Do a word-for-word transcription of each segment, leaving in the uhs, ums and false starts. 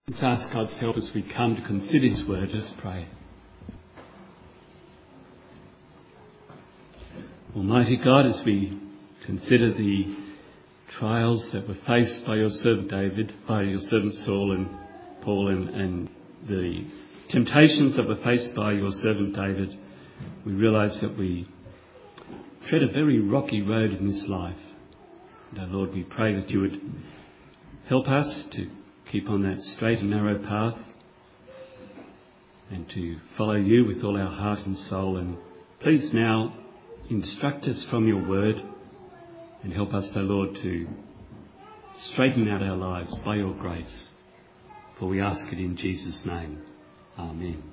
Let's ask God's help as we come to consider His word. Let's pray. Almighty God, as we consider the trials that were faced by your servant David, by your servant Saul and Paul, and, and the temptations that were faced by your servant David, we realise that we tread a very rocky road in this life. And our Lord, we pray that you would help us to keep on that straight and narrow path and to follow you with all our heart and soul. And please now instruct us from your word and help us, O Lord, to straighten out our lives by your grace. For we ask it in Jesus' name. Amen.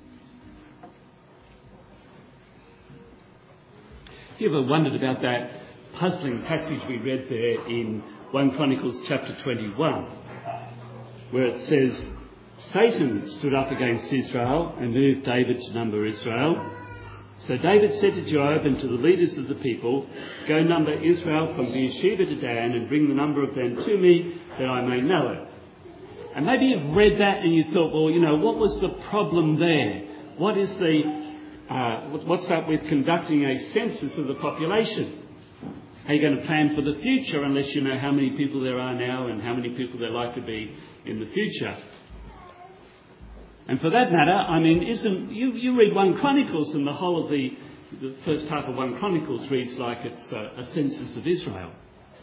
Have you ever wondered about that puzzling passage we read there in First Chronicles chapter twenty-one, where it says, Satan stood up against Israel and moved David to number Israel. So David said to Joab and to the leaders of the people, Go number Israel from Beersheba to Dan and bring the number of them to me that I may know it. And maybe you've read that and you thought, well, you know, what was the problem there? What is the, uh, what's up with conducting a census of the population? How are you going to plan for the future unless you know how many people there are now and how many people there are likely to be in the future? And for that matter, I mean, isn't you, you read First Chronicles and the whole of the, the first half of First Chronicles reads like it's a, a census of Israel.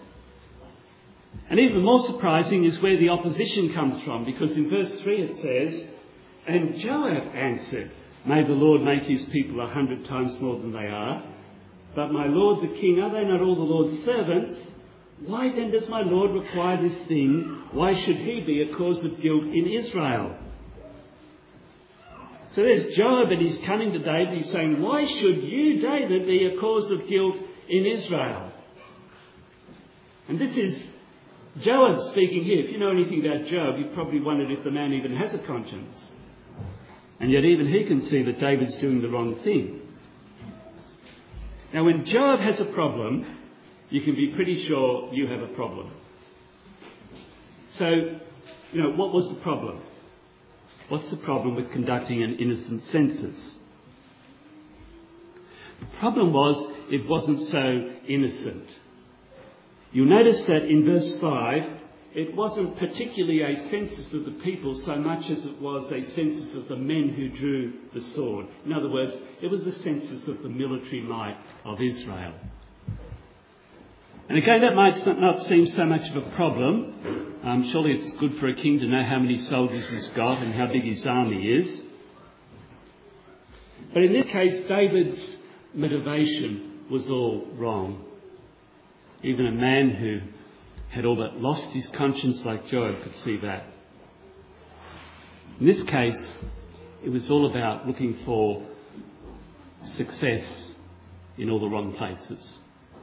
And even more surprising is where the opposition comes from, because in verse three it says, And Joab answered, May the Lord make his people a hundred times more than they are. But my lord the king, are they not all the Lord's servants? Why then does my lord require this thing? Why should he be a cause of guilt in Israel? So there's Joab, and he's coming to David. He's saying, why should you, David, be a cause of guilt in Israel? And this is Joab speaking here. If you know anything about Joab, you've probably wondered if the man even has a conscience. And yet even he can see that David's doing the wrong thing. Now, when Joab has a problem, you can be pretty sure you have a problem. So, you know, what was the problem? What's the problem with conducting an innocent census? The problem was it wasn't so innocent. You'll notice that in verse five, it wasn't particularly a census of the people so much as it was a census of the men who drew the sword. In other words, it was a census of the military might of Israel. And again, that might not seem so much of a problem. Um, surely it's good for a king to know how many soldiers he's got and how big his army is. But in this case, David's motivation was all wrong. Even a man who had all but lost his conscience like Joab could see that. In this case, it was all about looking for success in all the wrong places.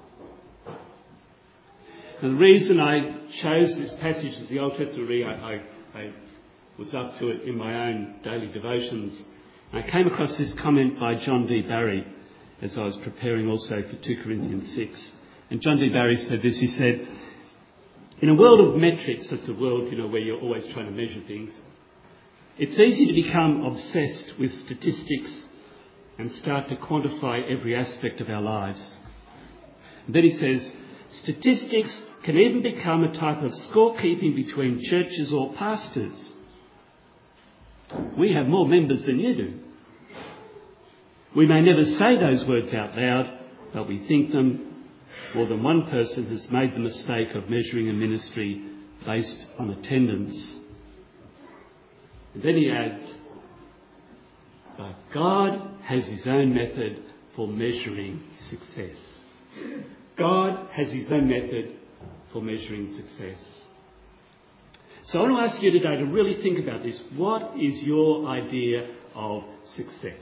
And the reason I chose this passage as the Old Testament reading, I, I, I was up to it in my own daily devotions. I came across this comment by John D. Barry as I was preparing also for Second Corinthians six. And John D. Barry said this, he said, in a world of metrics, that's a world, you know, where you're always trying to measure things, it's easy to become obsessed with statistics and start to quantify every aspect of our lives. And then he says, statistics can even become a type of scorekeeping between churches or pastors. We have more members than you do. We may never say those words out loud, but we think them. More than one person has made the mistake of measuring a ministry based on attendance. And then he adds, but God has his own method for measuring success. God has his own method for measuring success. So I want to ask you today to really think about this. What is your idea of success?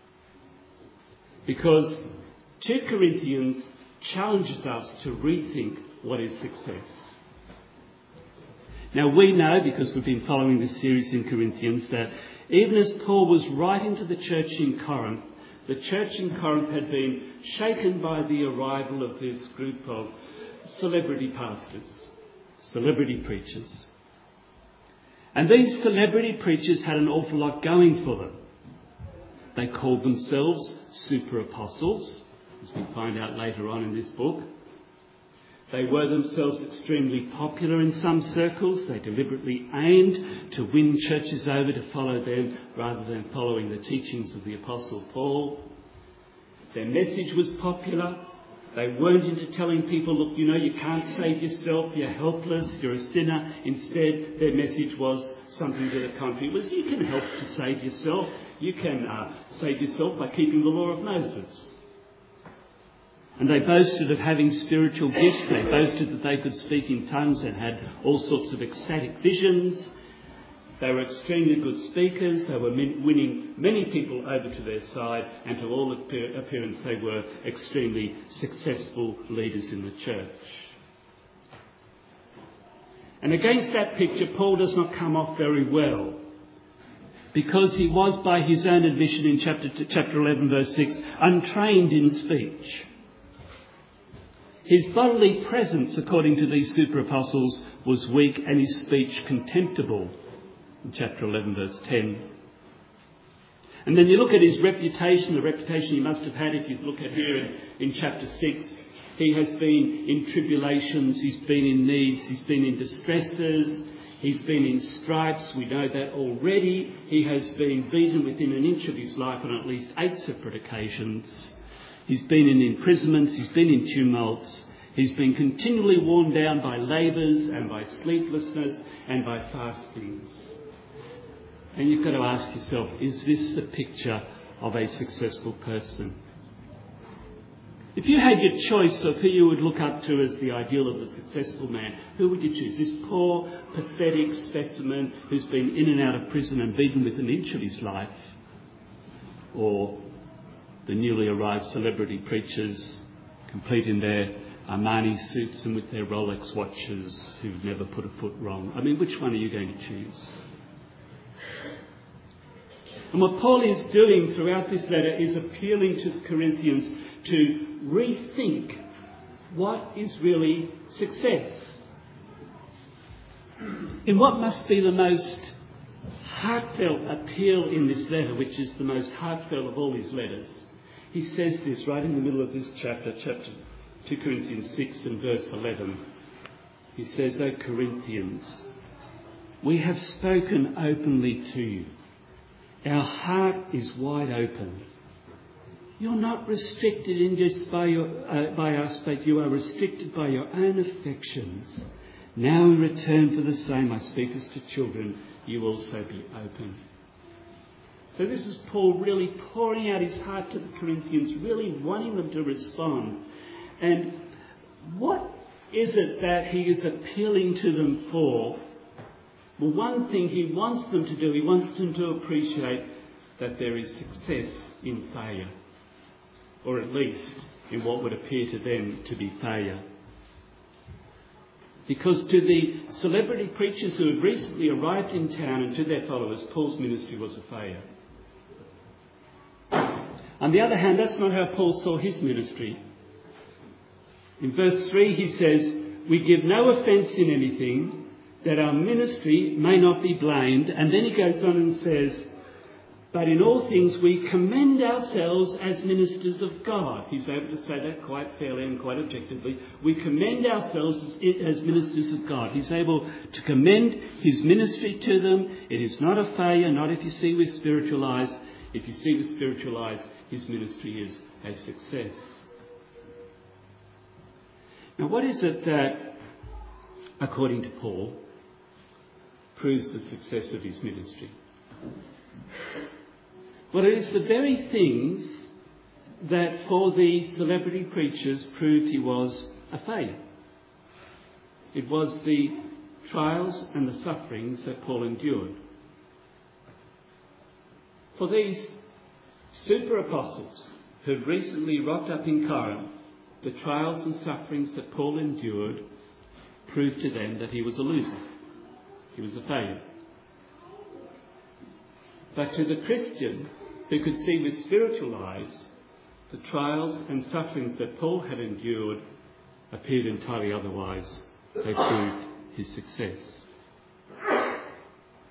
Because Second Corinthians challenges us to rethink what is success. Now we know, because we've been following this series in Corinthians, that even as Paul was writing to the church in Corinth, the church in Corinth had been shaken by the arrival of this group of celebrity pastors, celebrity preachers. And these celebrity preachers had an awful lot going for them. They called themselves super apostles, as we find out later on in this book. They were themselves extremely popular in some circles. They deliberately aimed to win churches over to follow them rather than following the teachings of the Apostle Paul. Their message was popular. They weren't into telling people, look, you know, you can't save yourself, you're helpless, you're a sinner. Instead, their message was something to the contrary. It was, you can help to save yourself. You can uh, save yourself by keeping the law of Moses. And they boasted of having spiritual gifts. They boasted that they could speak in tongues and had all sorts of ecstatic visions. They were extremely good speakers. They were winning many people over to their side, and to all appearance they were extremely successful leaders in the church. And against that picture, Paul does not come off very well, because he was, by his own admission in chapter chapter eleven, verse six, untrained in speech. His bodily presence, according to these super apostles, was weak, and his speech contemptible. In chapter eleven, verse ten. And then you look at his reputation, the reputation he must have had if you look at here in, in chapter six. He has been in tribulations, he's been in needs, he's been in distresses, he's been in stripes, we know that already. He has been beaten within an inch of his life on at least eight separate occasions. He's been in imprisonments, he's been in tumults, he's been continually worn down by labours and by sleeplessness and by fastings. And you've got to ask yourself, is this the picture of a successful person? If you had your choice of who you would look up to as the ideal of a successful man, who would you choose? This poor, pathetic specimen who's been in and out of prison and beaten with an inch of his life? Or the newly arrived celebrity preachers, complete in their Armani suits and with their Rolex watches, who've never put a foot wrong? I mean, which one are you going to choose? And what Paul is doing throughout this letter is appealing to the Corinthians to rethink what is really success. In what must be the most heartfelt appeal in this letter, which is the most heartfelt of all his letters, he says this right in the middle of this chapter, chapter two Corinthians six and verse eleven. He says, O Corinthians, we have spoken openly to you. Our heart is wide open. You're not restricted in just by, your, uh, by us, but you are restricted by your own affections. Now in return for the same, I speak as to children, you also be open. So this is Paul really pouring out his heart to the Corinthians, really wanting them to respond. And what is it that he is appealing to them for? Well, one thing he wants them to do, he wants them to appreciate that there is success in failure, or at least in what would appear to them to be failure. Because to the celebrity preachers who had recently arrived in town and to their followers, Paul's ministry was a failure. On the other hand, that's not how Paul saw his ministry. In verse three he says, we give no offence in anything, that our ministry may not be blamed. And then he goes on and says, but in all things we commend ourselves as ministers of God. He's able to say that quite fairly and quite objectively. We commend ourselves as, as ministers of God. He's able to commend his ministry to them. It is not a failure, not if you see with spiritual eyes. If you see with spiritual eyes, his ministry is a success. Now, what is it that, according to Paul, proves the success of his ministry? Well, it is the very things that for the celebrity preachers proved he was a failure. It was the trials and the sufferings that Paul endured. For these super apostles who had recently rocked up in Corinth, the trials and sufferings that Paul endured proved to them that he was a loser. He was a failure. But to the Christian who could see with spiritual eyes, the trials and sufferings that Paul had endured appeared entirely otherwise. They proved his success.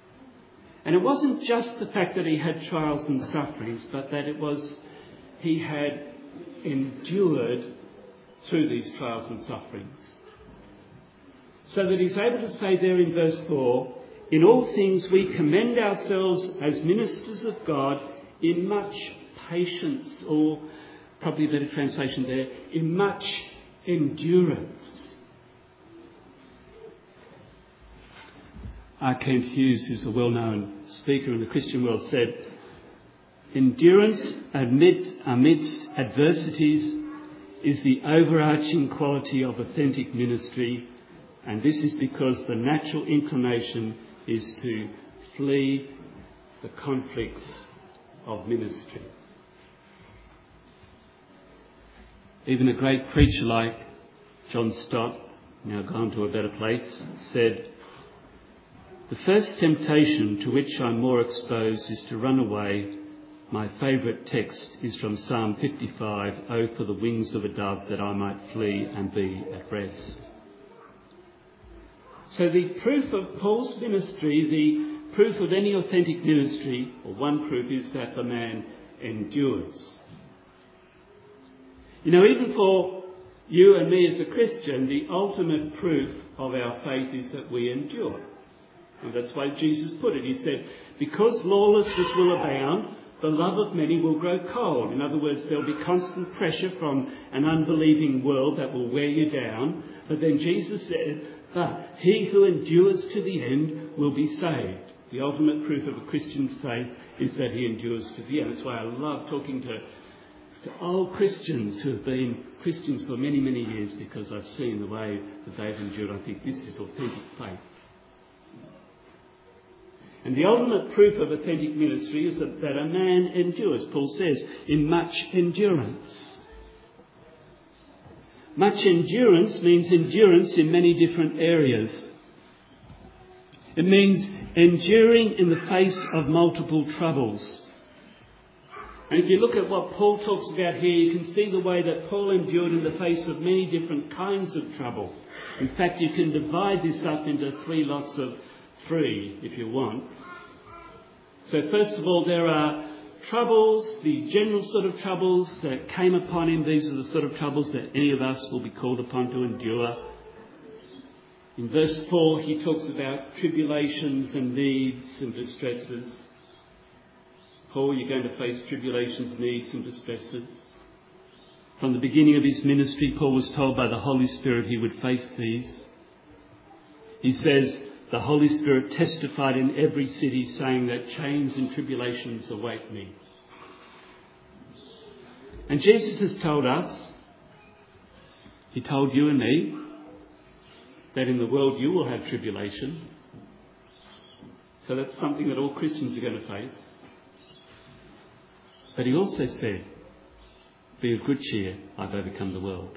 And it wasn't just the fact that he had trials and sufferings, but that it was he had endured through these trials and sufferings. So that he's able to say there in verse four, in all things we commend ourselves as ministers of God in much patience, or probably a better translation there, in much endurance. R. Kent Hughes, who's a well-known speaker in the Christian world, said, endurance amid, amidst adversities is the overarching quality of authentic ministry, and this is because the natural inclination is to flee the conflicts of ministry. Even a great preacher like John Stott, now gone to a better place, said, the first temptation to which I'm more exposed is to run away. My favourite text is from Psalm fifty-five, oh, for the wings of a dove that I might flee and be at rest. So the proof of Paul's ministry, the proof of any authentic ministry, or one proof, is that the man endures. You know, even for you and me as a Christian, the ultimate proof of our faith is that we endure. And that's why Jesus put it. He said, because lawlessness will abound, the love of many will grow cold. In other words, there'll be constant pressure from an unbelieving world that will wear you down. But then Jesus said, but he who endures to the end will be saved. The ultimate proof of a Christian faith is that he endures to the end. That's why I love talking to, to old Christians who have been Christians for many, many years, because I've seen the way that they've endured. I think this is authentic faith. And the ultimate proof of authentic ministry is that, that a man endures, Paul says, in much endurance. Much endurance means endurance in many different areas. It means enduring in the face of multiple troubles. And if you look at what Paul talks about here, you can see the way that Paul endured in the face of many different kinds of trouble. In fact, you can divide this up into three lots of three, if you want. So first of all, there are troubles, the general sort of troubles that came upon him. These are the sort of troubles that any of us will be called upon to endure. In verse four, he talks about tribulations and needs and distresses. Paul, you're going to face tribulations, needs and distresses. From the beginning of his ministry, Paul was told by the Holy Spirit he would face these. He says, the Holy Spirit testified in every city, saying that chains and tribulations await me. And Jesus has told us, he told you and me, that in the world you will have tribulation. So that's something that all Christians are going to face. But he also said, be of good cheer, I've overcome the world.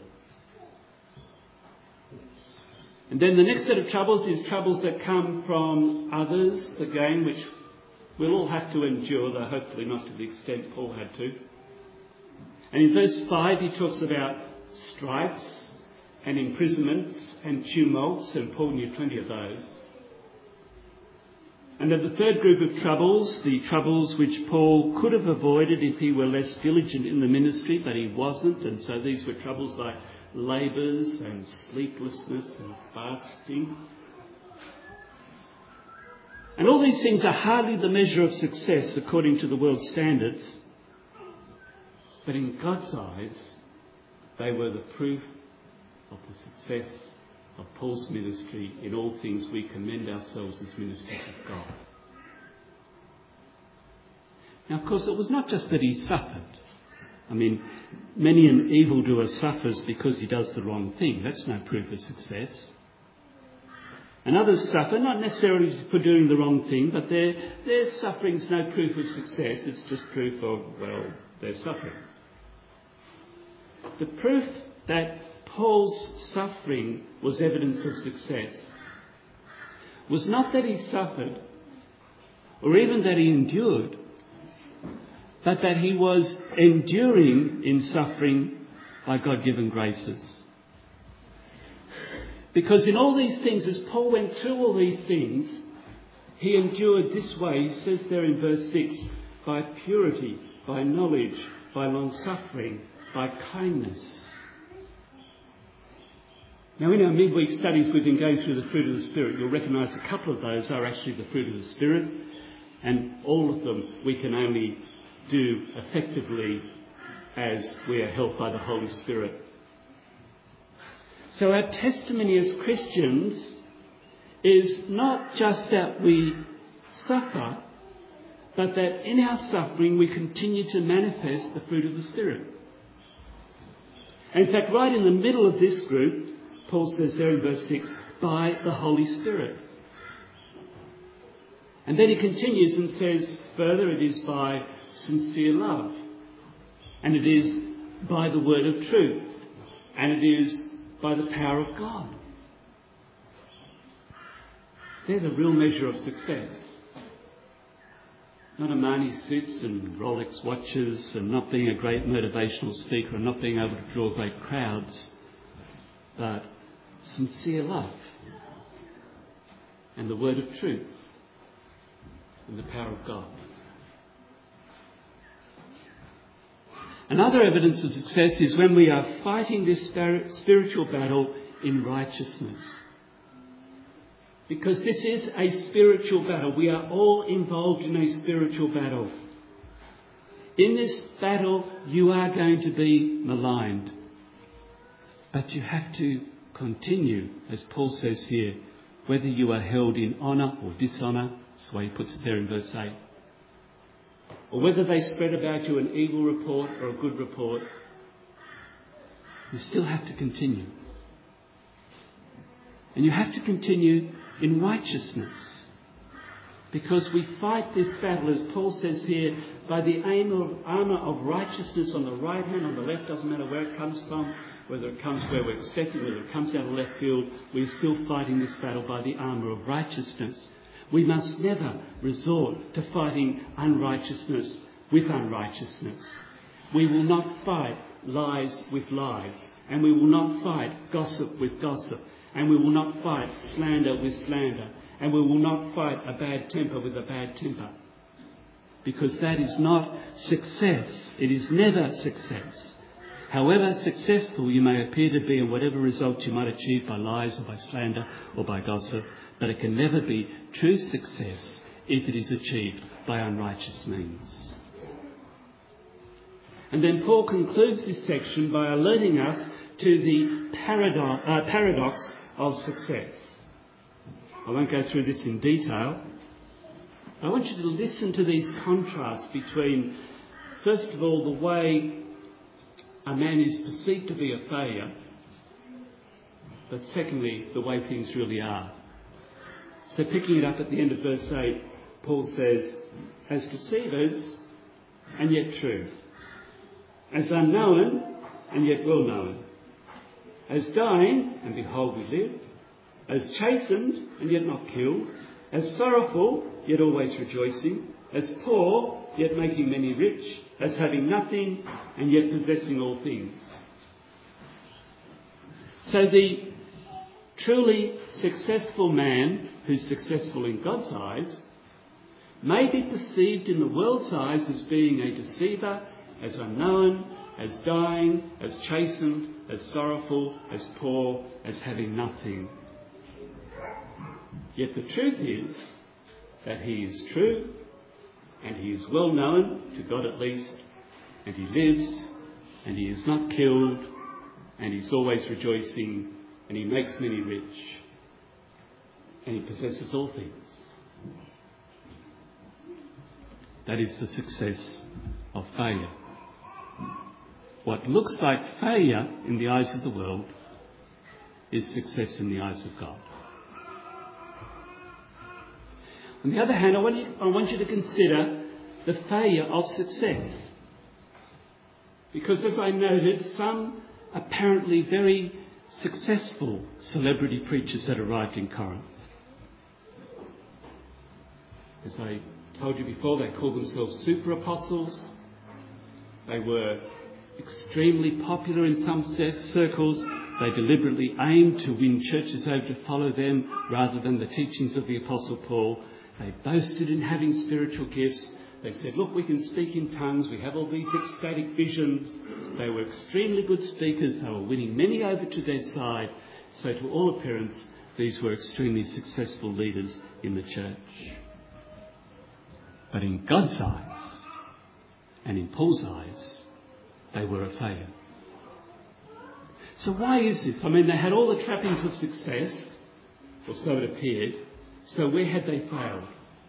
And then the next set of troubles is troubles that come from others, again, which we'll all have to endure, though hopefully not to the extent Paul had to. And in verse five, he talks about strifes and imprisonments and tumults, and Paul knew plenty of those. And then the third group of troubles, the troubles which Paul could have avoided if he were less diligent in the ministry, but he wasn't, and so these were troubles like labours and sleeplessness and fasting. And all these things are hardly the measure of success according to the world's standards, but in God's eyes, they were the proof of the success of Paul's ministry. In all things we commend ourselves as ministers of God. Now, of course, it was not just that he suffered. I mean, many an evildoer suffers because he does the wrong thing. That's no proof of success. And others suffer, not necessarily for doing the wrong thing, but their, their suffering's no proof of success. It's just proof of, well, their suffering. The proof that Paul's suffering was evidence of success was not that he suffered, or even that he endured, but that he was enduring in suffering by God-given graces. Because in all these things, as Paul went through all these things, He endured this way, he says there in verse six, by purity, by knowledge, by long-suffering, by kindness. Now, in our midweek studies, we've been going through the fruit of the Spirit. You'll recognise a couple of those are actually the fruit of the Spirit, and all of them we can only do effectively as we are helped by the Holy Spirit. So our testimony as Christians is not just that we suffer, but that in our suffering we continue to manifest the fruit of the Spirit. And in fact, right in the middle of this group, Paul says there in verse six, by the Holy Spirit. And then he continues and says further, it is by sincere love. And it is by the word of truth. And it is by the power of God. They're the real measure of success. Not Armani suits and Rolex watches and not being a great motivational speaker and not being able to draw great crowds, but sincere love and the word of truth and the power of God. Another evidence of success is when we are fighting this spiritual battle in righteousness. Because this is a spiritual battle. We are all involved in a spiritual battle. In this battle, you are going to be maligned. But you have to continue, as Paul says here, whether you are held in honour or dishonour, that's the way he puts it there in verse eight, or whether they spread about you an evil report or a good report, you still have to continue. And you have to continue in righteousness, because we fight this battle, as Paul says here, by the aim of armour of righteousness on the right hand, on the left, doesn't matter where it comes from, whether it comes where we're expecting, whether it comes out of left field, we're still fighting this battle by the armour of righteousness. We must never resort to fighting unrighteousness with unrighteousness. We will not fight lies with lies, and we will not fight gossip with gossip, and we will not fight slander with slander, and we will not fight a bad temper with a bad temper. Because that is not success. It is never success. However successful you may appear to be in whatever results you might achieve by lies or by slander or by gossip, but it can never be true success if it is achieved by unrighteous means. And then Paul concludes this section by alerting us to the paradox, uh, paradox of success. I won't go through this in detail. I want you to listen to these contrasts between, first of all, the way a man is perceived to be a failure, but secondly, the way things really are. So picking it up at the end of verse eight, Paul says, as deceivers and yet true, as unknown and yet well known, as dying and behold we live, as chastened and yet not killed, as sorrowful yet always rejoicing, as poor yet making many rich, as having nothing and yet possessing all things. So the truly successful man who's successful in God's eyes may be perceived in the world's eyes as being a deceiver, as unknown, as dying, as chastened, as sorrowful, as poor, as having nothing. Yet the truth is that he is true, and he is well known, to God at least, and he lives, and he is not killed, and he's always rejoicing, and he makes many rich, and he possesses all things. That is the success of failure. What looks like failure in the eyes of the world is success in the eyes of God. On the other hand, I want you, I want you to consider the failure of success. Because as I noted, some apparently very successful celebrity preachers that arrived in Corinth, as I told you before, they called themselves super apostles. They were extremely popular in some circles. They deliberately aimed to win churches over to follow them rather than the teachings of the Apostle Paul. They boasted in having spiritual gifts. They said, look, we can speak in tongues. We have all these ecstatic visions. They were extremely good speakers. They were winning many over to their side. So to all appearance, these were extremely successful leaders in the church. But in God's eyes, and in Paul's eyes, they were a failure. So why is this? I mean, they had all the trappings of success, or so it appeared. So where had they failed?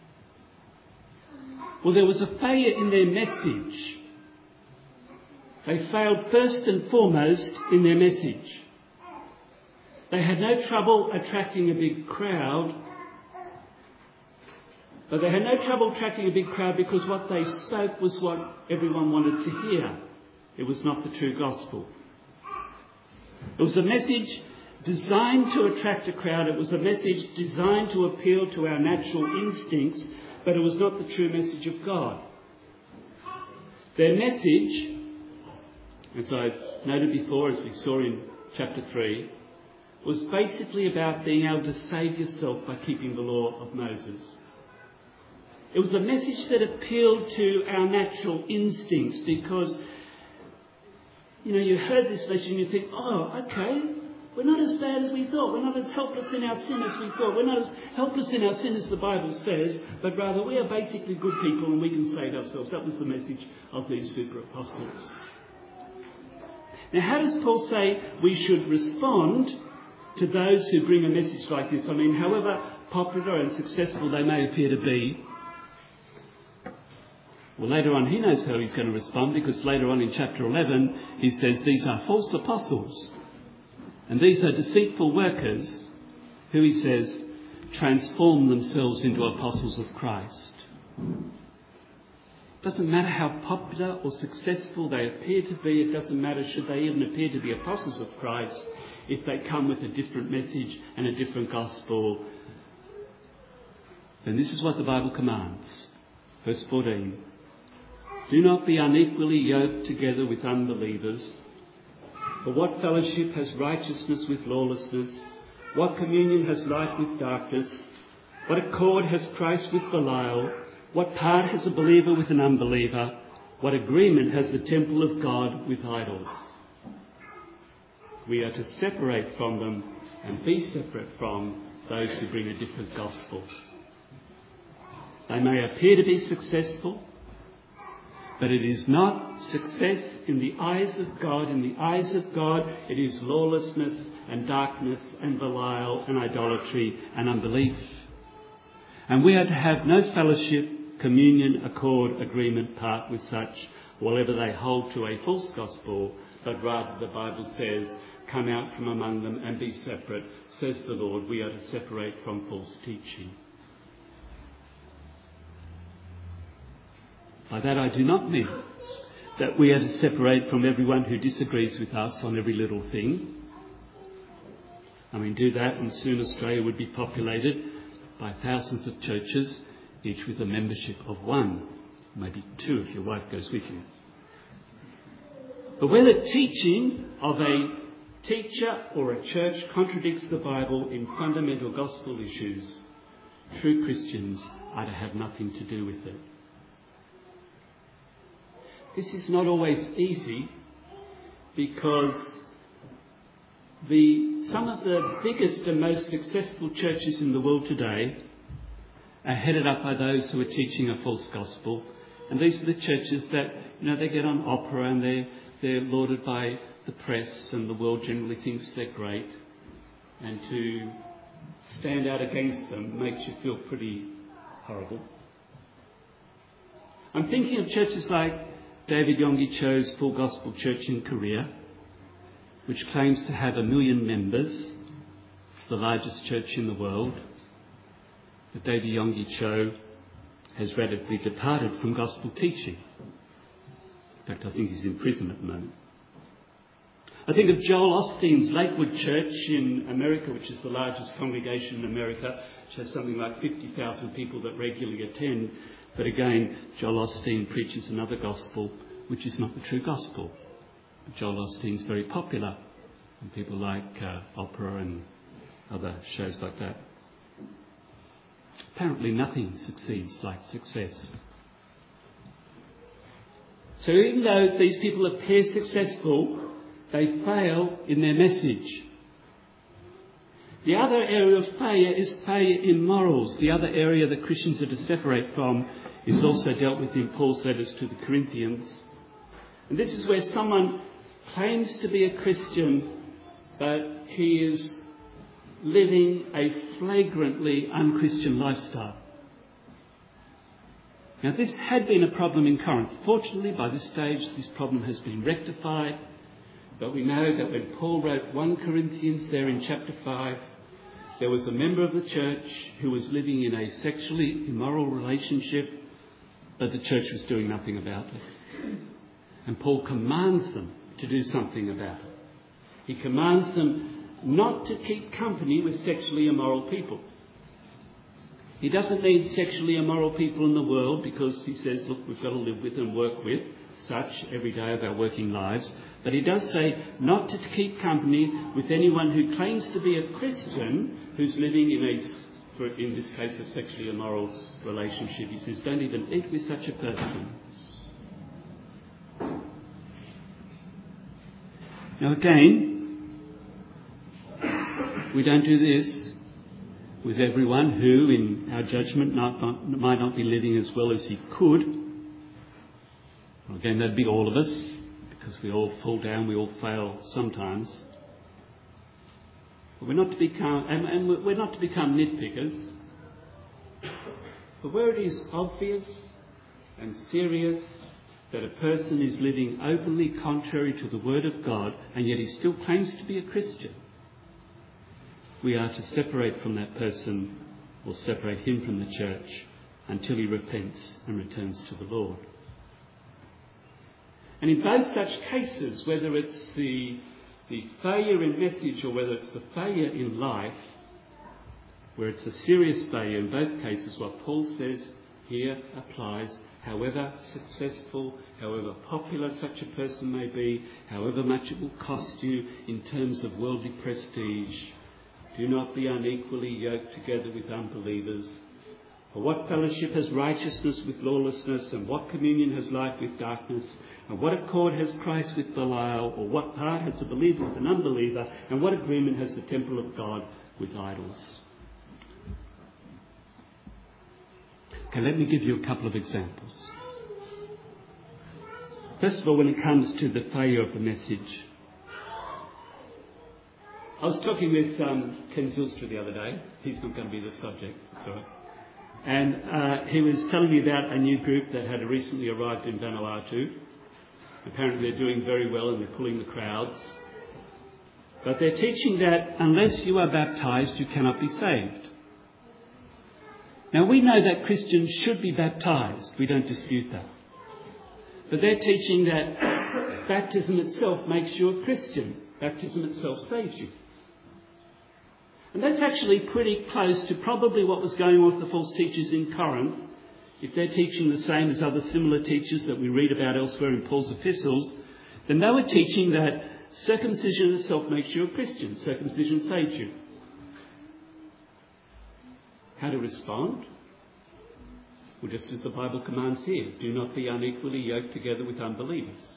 Well, there was a failure in their message. They failed first and foremost in their message. They had no trouble attracting a big crowd, but they had no trouble attracting a big crowd because what they spoke was what everyone wanted to hear. It was not the true gospel. It was a message designed to attract a crowd. It was a message designed to appeal to our natural instincts, but it was not the true message of God. Their message, as I noted before, as we saw in chapter three, was basically about being able to save yourself by keeping the law of Moses. It was a message that appealed to our natural instincts because, you know, you heard this message and you think, oh, okay, we're not as bad as we thought. We're not as helpless in our sin as we thought. We're not as helpless in our sin as the Bible says, but rather we are basically good people and we can save ourselves. That was the message of these super apostles. Now, how does Paul say we should respond to those who bring a message like this? I mean, however popular and successful they may appear to be, well, later on he knows how he's going to respond, because later on in chapter eleven he says these are false apostles and these are deceitful workers who, he says, transform themselves into apostles of Christ. It doesn't matter how popular or successful they appear to be. It doesn't matter should they even appear to be apostles of Christ if they come with a different message and a different gospel. Then this is what the Bible commands. Verse fourteen. Do not be unequally yoked together with unbelievers. For what fellowship has righteousness with lawlessness? What communion has light with darkness? What accord has Christ with Belial? What part has a believer with an unbeliever? What agreement has the temple of God with idols? We are to separate from them and be separate from those who bring a different gospel. They may appear to be successful, but it is not success in the eyes of God. In the eyes of God, it is lawlessness and darkness and Belial and idolatry and unbelief. And we are to have no fellowship, communion, accord, agreement, part with such, whatever they hold to a false gospel, but rather the Bible says, come out from among them and be separate. Says the Lord, we are to separate from false teaching. By that I do not mean that we are to separate from everyone who disagrees with us on every little thing. I mean, do that and soon Australia would be populated by thousands of churches, each with a membership of one, maybe two if your wife goes with you. But where the teaching of a teacher or a church contradicts the Bible in fundamental gospel issues, true Christians are to have nothing to do with it. This is not always easy because the, some of the biggest and most successful churches in the world today are headed up by those who are teaching a false gospel. And these are the churches that, you know, they get on opera and they're, they're lauded by the press and the world generally thinks they're great. And to stand out against them makes you feel pretty horrible. I'm thinking of churches like David Yonggi Cho's Full Gospel Church in Korea, which claims to have a million members. It's the largest church in the world. But David Yonggi Cho has radically departed from gospel teaching. In fact, I think he's in prison at the moment. I think of Joel Osteen's Lakewood Church in America, which is the largest congregation in America, which has something like fifty thousand people that regularly attend. But again, Joel Osteen preaches another gospel, which is not the true gospel. Joel Osteen's very popular, and people like uh, opera and other shows like that. Apparently nothing succeeds like success. So even though these people appear successful, they fail in their message. The other area of failure is failure in morals. The other area that Christians are to separate from is also dealt with in Paul's letters to the Corinthians. And this is where someone claims to be a Christian, but he is living a flagrantly unchristian lifestyle. Now, this had been a problem in Corinth. Fortunately, by this stage, this problem has been rectified. But we know that when Paul wrote First Corinthians there in chapter five, there was a member of the church who was living in a sexually immoral relationship, but the church was doing nothing about it. And Paul commands them to do something about it. He commands them not to keep company with sexually immoral people. He doesn't need sexually immoral people in the world because he says, look, we've got to live with and work with such every day of our working lives. But he does say not to keep company with anyone who claims to be a Christian who's living in a, for in this case, a sexually immoral relationship. He says, don't even eat with such a person. Now again, we don't do this with everyone who, in our judgment, not, not, might not be living as well as he could. Well, again, that'd be all of us, because we all fall down, we all fail sometimes. But we're not to become, and, and we're not to become nitpickers. But where it is obvious and serious that a person is living openly contrary to the Word of God, and yet he still claims to be a Christian, we are to separate from that person, or separate him from the church, until he repents and returns to the Lord. And in both such cases, whether it's the, the failure in message or whether it's the failure in life, where it's a serious failure, in both cases what Paul says here applies. However successful, however popular such a person may be, however much it will cost you in terms of worldly prestige, do not be unequally yoked together with unbelievers. For what fellowship has righteousness with lawlessness, and what communion has light with darkness, and what accord has Christ with Belial, or what part has a believer with an unbeliever, and what agreement has the temple of God with idols? Okay, let me give you a couple of examples. First of all, when it comes to the failure of the message, I was talking with um, Ken Zylstra the other day. He's not going to be the subject, it's all right. And uh, he was telling me about a new group that had recently arrived in Vanuatu. Apparently they're doing very well and they're pulling the crowds. But they're teaching that unless you are baptised, you cannot be saved. Now, we know that Christians should be baptised. We don't dispute that. But they're teaching that baptism itself makes you a Christian. Baptism itself saves you. And that's actually pretty close to probably what was going on with the false teachers in Corinth. If they're teaching the same as other similar teachers that we read about elsewhere in Paul's epistles, then they were teaching that circumcision itself makes you a Christian. Circumcision saves you. How to respond? Well, just as the Bible commands here, do not be unequally yoked together with unbelievers.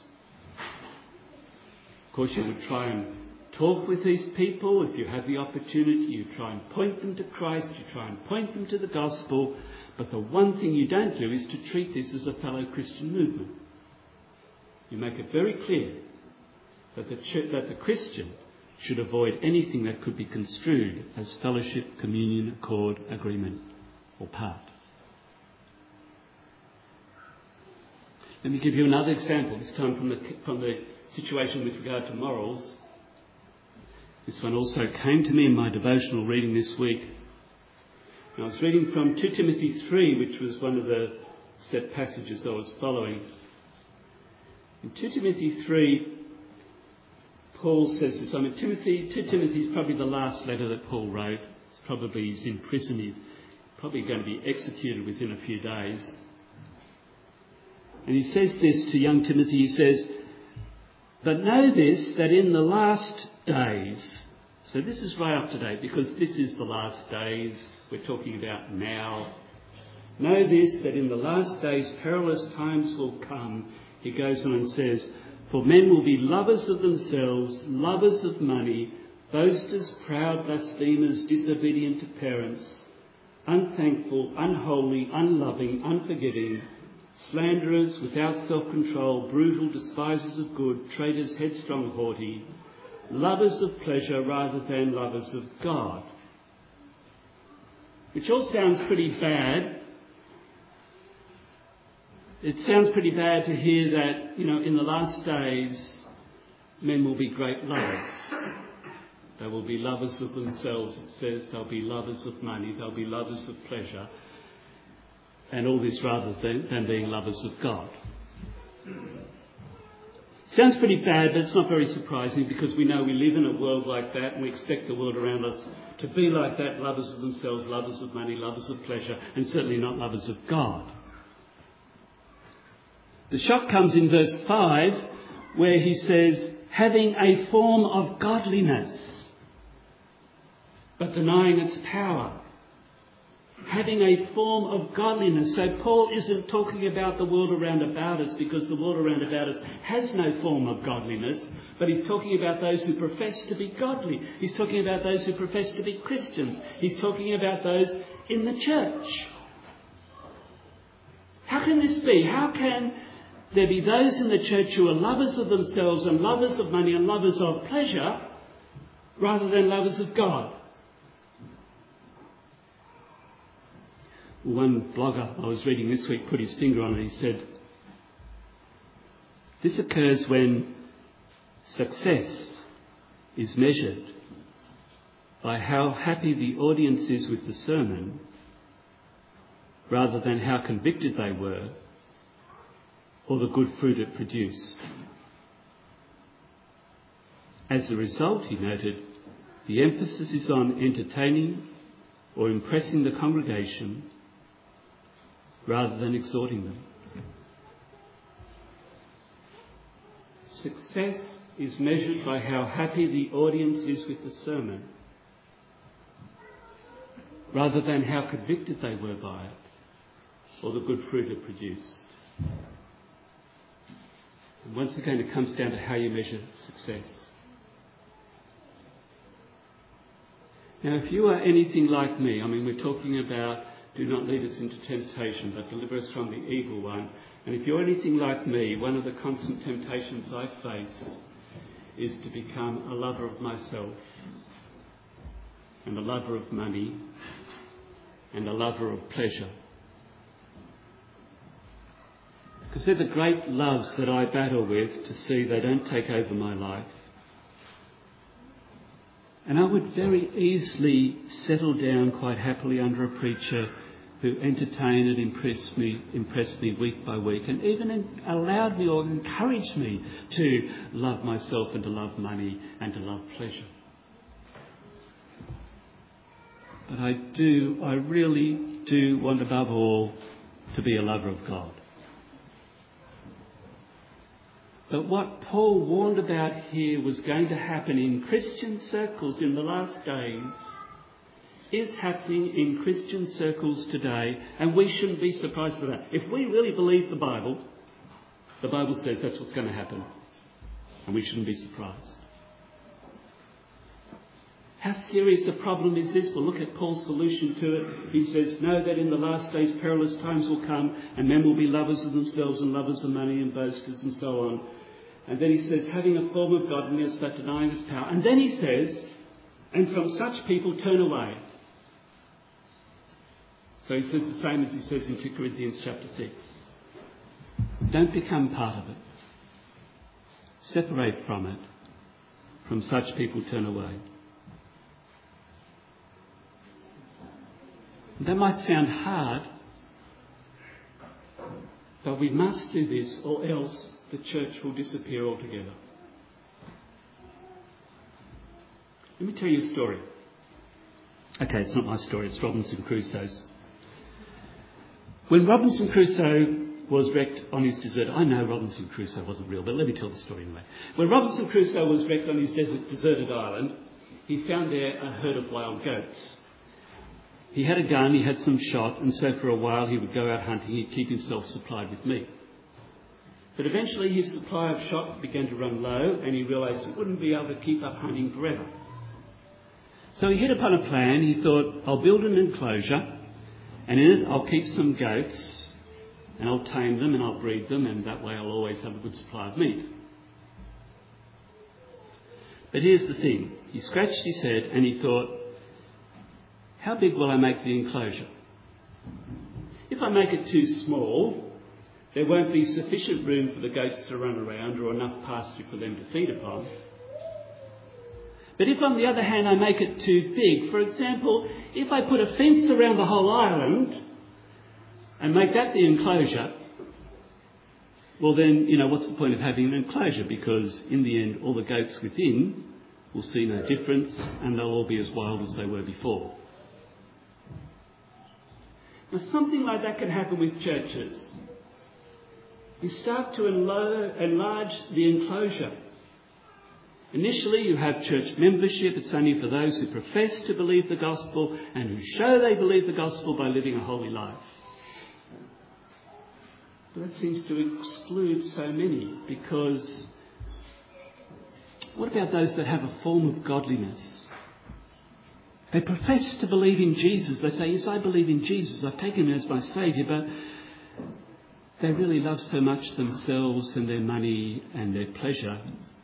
Of course, you would try and talk with these people. If you have the opportunity, you try and point them to Christ, you try and point them to the gospel. But the one thing you don't do is to treat this as a fellow Christian movement. You make it very clear that the, ch- that the Christian should avoid anything that could be construed as fellowship, communion, accord, agreement, or part. Let me give you another example, this time from the, from the situation with regard to morals. This one also came to me in my devotional reading this week. And I was reading from Second Timothy three, which was one of the set passages I was following. In Second Timothy three, Paul says this. I mean, Timothy, Second Timothy is probably the last letter that Paul wrote. It's probably he's in prison. He's probably going to be executed within a few days. And he says this to young Timothy. He says, "But know this, that in the last days So this is right up to date because this is the last days. We're talking about now. Know this, that in the last days perilous times will come. He goes on and says, for men will be lovers of themselves, lovers of money, boasters, proud, blasphemers, disobedient to parents, unthankful, unholy, unloving, unforgiving, slanderers, without self-control, brutal, despisers of good, traitors, headstrong, haughty, lovers of pleasure rather than lovers of God. Which all sounds pretty bad. It sounds pretty bad to hear that, you know, in the last days, men will be great lovers. They will be lovers of themselves, it says. They'll be lovers of money. They'll be lovers of pleasure. And all this rather than, than being lovers of God. Sounds pretty bad, but it's not very surprising because we know we live in a world like that and we expect the world around us to be like that, lovers of themselves, lovers of money, lovers of pleasure, and certainly not lovers of God. The shock comes in verse five where he says, having a form of godliness, but denying its power. Having a form of godliness. So Paul isn't talking about the world around about us because the world around about us has no form of godliness, but he's talking about those who profess to be godly. He's talking about those who profess to be Christians. He's talking about those in the church. How can this be? How can there be those in the church who are lovers of themselves and lovers of money and lovers of pleasure rather than lovers of God? One blogger I was reading this week put his finger on it. He said, this occurs when success is measured by how happy the audience is with the sermon rather than how convicted they were or the good fruit it produced. As a result, he noted, the emphasis is on entertaining or impressing the congregation rather than exhorting them. Success is measured by how happy the audience is with the sermon, rather than how convicted they were by it, or the good fruit it produced. And once again, it comes down to how you measure success. Now, if you are anything like me, I mean, we're talking about do not lead us into temptation, but deliver us from the evil one. And if you're anything like me, one of the constant temptations I face is to become a lover of myself and a lover of money and a lover of pleasure. Because they're the great loves that I battle with to see they don't take over my life. And I would very easily settle down quite happily under a preacher who entertained and impressed me, impressed me week by week, and even in, allowed me or encouraged me to love myself and to love money and to love pleasure. But I do, I really do want above all to be a lover of God. But what Paul warned about here was going to happen in Christian circles in the last days is happening in Christian circles today, and we shouldn't be surprised by that. If we really believe the Bible, the Bible says that's what's going to happen, and we shouldn't be surprised. How serious a problem is this? Well, look at Paul's solution to it. He says, know that in the last days perilous times will come, and men will be lovers of themselves and lovers of money and boasters and so on. And then he says, having a form of godliness but denying its power. And then he says, and from such people turn away. So he says the same as he says in two Corinthians chapter six. Don't become part of it. Separate from it. From such people turn away. That might sound hard, but we must do this or else the church will disappear altogether. Let me tell you a story. Okay, it's not my story, it's Robinson Crusoe's. When Robinson Crusoe was wrecked on his desert, I know Robinson Crusoe wasn't real, but let me tell the story anyway. When Robinson Crusoe was wrecked on his desert, deserted island, he found there a herd of wild goats. He had a gun, he had some shot, and so for a while he would go out hunting, he'd keep himself supplied with meat. But eventually his supply of shot began to run low, and he realised he wouldn't be able to keep up hunting forever. So he hit upon a plan. He thought, I'll build an enclosure, and in it I'll keep some goats, and I'll tame them and I'll breed them, and that way I'll always have a good supply of meat. But here's the thing. He scratched his head and he thought, how big will I make the enclosure? If I make it too small, there won't be sufficient room for the goats to run around or enough pasture for them to feed upon. But if, on the other hand, I make it too big, for example, if I put a fence around the whole island and make that the enclosure, well then, you know, what's the point of having an enclosure? Because in the end, all the goats within will see no difference and they'll all be as wild as they were before. Now, something like that can happen with churches. You start to enlarge the enclosure. Initially, you have church membership. It's only for those who profess to believe the gospel and who show they believe the gospel by living a holy life. But that seems to exclude so many, because what about those that have a form of godliness? They profess to believe in Jesus. They say, yes, I believe in Jesus. I've taken him as my Saviour, but they really love so much themselves and their money and their pleasure.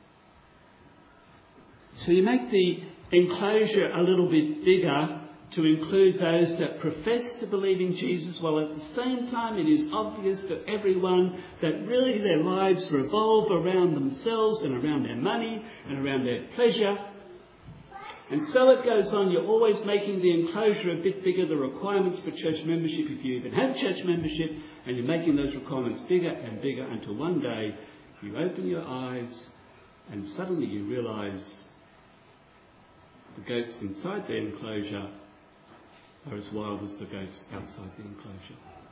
So you make the enclosure a little bit bigger to include those that profess to believe in Jesus, while at the same time it is obvious to everyone that really their lives revolve around themselves and around their money and around their pleasure. And so it goes on. You're always making the enclosure a bit bigger, the requirements for church membership, if you even have church membership, and you're making those requirements bigger and bigger until one day you open your eyes and suddenly you realise the goats inside the enclosure are as wild as the goats outside the enclosure.